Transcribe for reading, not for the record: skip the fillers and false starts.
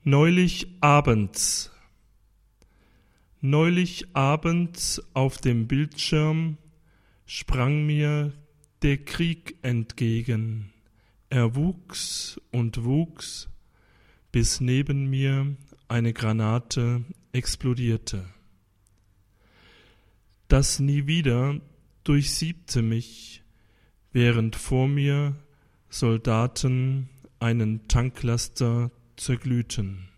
Neulich abends auf dem Bildschirm sprang mir der Krieg entgegen. Er wuchs und wuchs, bis neben mir eine Granate explodierte. Das Nie wieder durchsiebte mich, während vor mir Soldaten einen Tanklaster zerglühten.